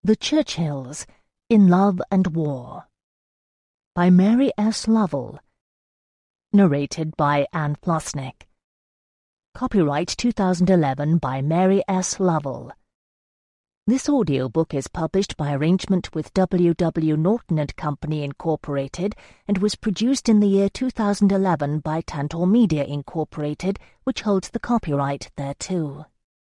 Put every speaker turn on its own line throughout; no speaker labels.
The Churchills, In Love and War, by Mary S. Lovell. Narrated by Anne Flosnick. Copyright 2011 by Mary S. Lovell. This audiobook is published by arrangement with W. W. Norton and Company, Incorporated, and was produced in the year 2011 by Tantor Media, Incorporated, which holds the copyright thereto.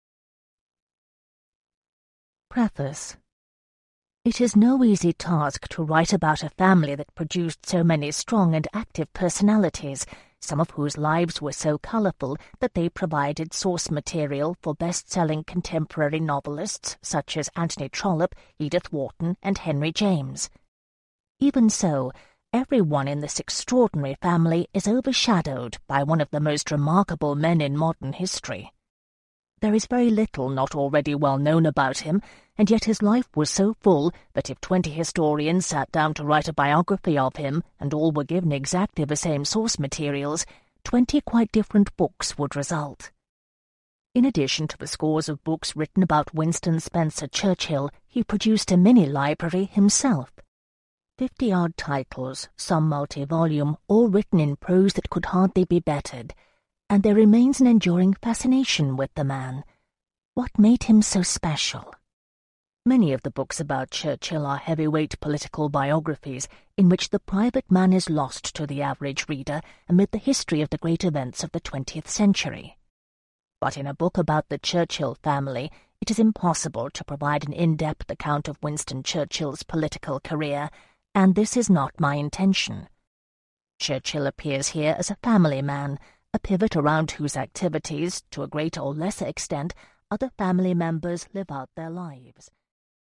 Preface. It is no easy task to write about a family that produced so many strong and active personalities, some of whose lives were so colourful that they provided source material for best-selling contemporary novelists such as Anthony Trollope, Edith Wharton, and Henry James. Even so, everyone in this extraordinary family is overshadowed by one of the most remarkable men in modern history. There is very little not already well known about him, and yet his life was so full that if 20 historians sat down to write a biography of him, and all were given exactly the same source materials, 20 quite different books would result. In addition to the scores of books written about Winston Spencer Churchill, he produced a mini-library himself. 50-odd titles, some multi-volume, all written in prose that could hardly be bettered, and there remains an enduring fascination with the man. What made him so special? Many of the books about Churchill are heavyweight political biographies in which the private man is lost to the average reader amid the history of the great events of the 20th century. But in a book about the Churchill family, it is impossible to provide an in-depth account of Winston Churchill's political career, and this is not my intention. Churchill appears here as a family man, a pivot around whose activities, to a greater or lesser extent, other family members live out their lives.